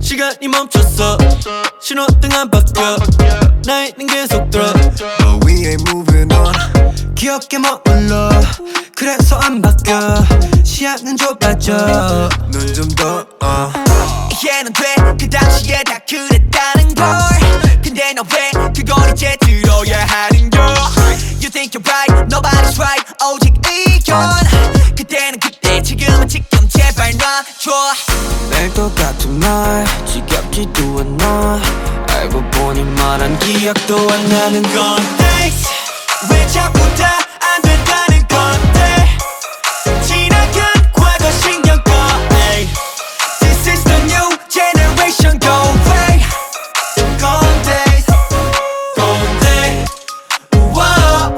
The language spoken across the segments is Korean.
시간이 멈췄어. 신호등 안 바뀌어. 나이는 계속 들어. But we ain't moving on. 기억에 머물러. 그래서 안 바뀌어. 시야는 좁아져. 눈 좀 더 이해는 돼. 그 당시에 다 그랬다는 걸. 근데 너 왜 그걸 이제 들어야 하는 걸. You think you're right, nobody's right. 오직 의견. 그때는 그때, 지금은 지금. 제발 놔줘. 매일 똑같은 말 지겹지도 않아. 알고 보니 말한 기억도 안 나는 건데 왜 자꾸 다 안 된다는 건데. 지나간 과거 신경 꺼. This is the new generation. Go away. 건데 건데 우와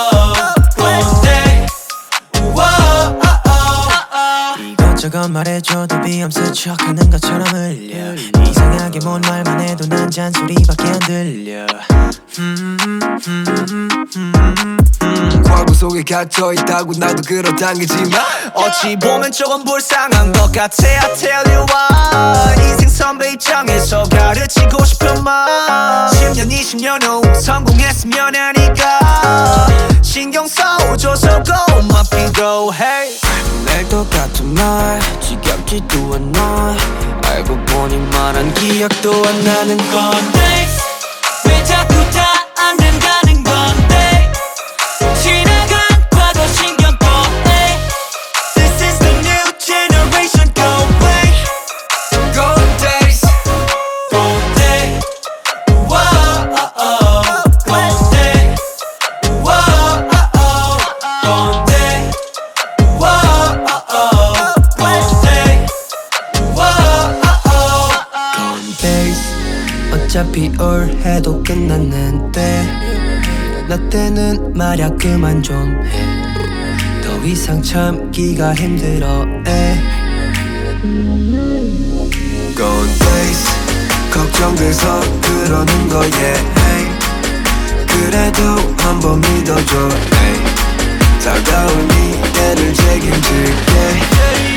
건데 우와. 이것저것 말해줘도 비엄스 척하는 것처럼 흘려. 이상하게 뭔 말만 해도 난 잔소리밖에 안 들려. 과거 속에 갇혀있다고 나도 끌어당기지만 어찌 보면 조금 불쌍한 것 같아. I tell you why. 인생 선배 입장에서 가르치고 싶은 말. 10년 20년 후 성공했으면 하니까 신경 써줘서 고마 필요해. 매일 똑같은 말 지겹지도 않아. 알고 보니 말한 기억도 안 나는 건데 왜 자꾸 다 안 된다는 건데. 지나간 과거 신경 꺼. This is the new generation. Go away. Golden days. 건데 우와 건데 우와 건데 우와 건데 우와 건데. 어차피 올해도 끝났는데 나 때는 말야 그만 좀 해. 더 이상 참기가 힘들어. Golden days. 걱정돼서 그러는 거야. 그래도 한번 믿어줘. 다가올 미래를 책임질게.